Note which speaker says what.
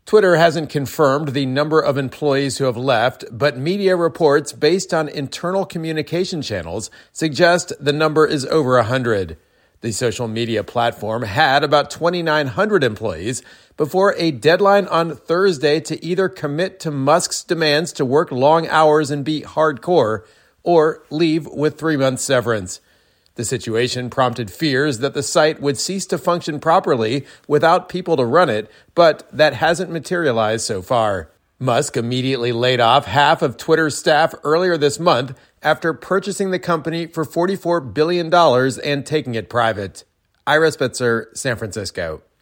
Speaker 1: Twitter hasn't confirmed the number of employees who have left, but media reports based on internal communication channels suggest the number is over 100. The social media platform had about 2,900 employees before a deadline on Thursday to either commit to Musk's demands to work long hours and be hardcore or leave with 3-month severance. The situation prompted fears that the site would cease to function properly without people to run it, but that hasn't materialized so far. Musk immediately laid off half of Twitter's staff earlier this month after purchasing the company for $44 billion and taking it private. Ira Spitzer, San Francisco.